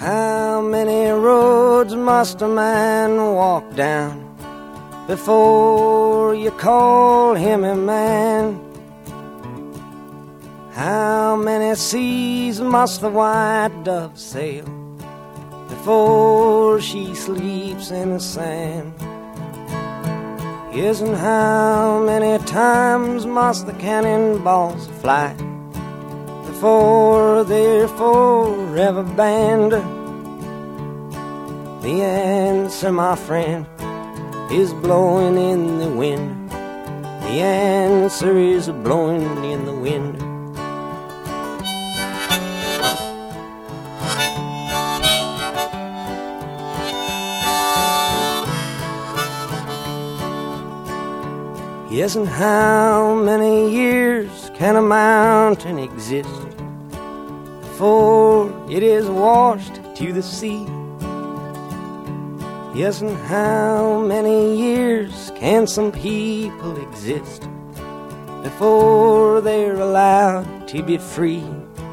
How many roads must a man walk down before you call him a man? How many seas must the white dove sail before she sleeps in the sand? Yes, and how many times must the cannonballs fly before they're forever banned? The answer, my friend, is blowing in the wind. The answer is blowing in the wind. Yes, and how many years can a mountain exist before it is washed to the sea? Yes, and how many years can some people exist before they're allowed to be free?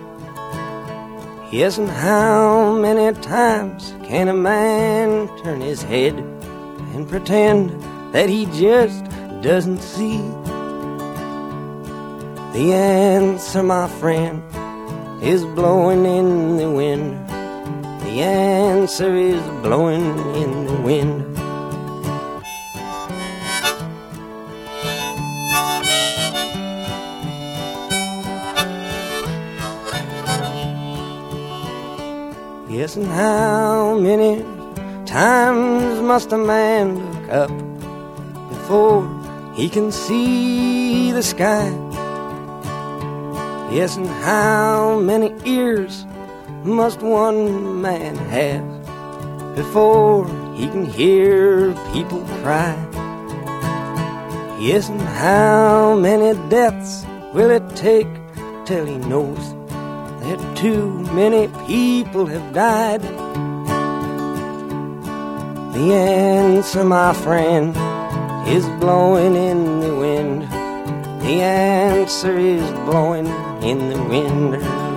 Yes, and how many times can a man turn his head and pretend that he just doesn't see? The answer, my friend, is blowing in the wind. The answer is blowing in the wind. Yes, and how many times must a man look up before he can see the sky? Yes, and how many ears must one man have before he can hear people cry? Yes, and how many deaths will it take till he knows that too many people have died? The answer, my friend, is blowing in the wind. The answer is blowing in the wind.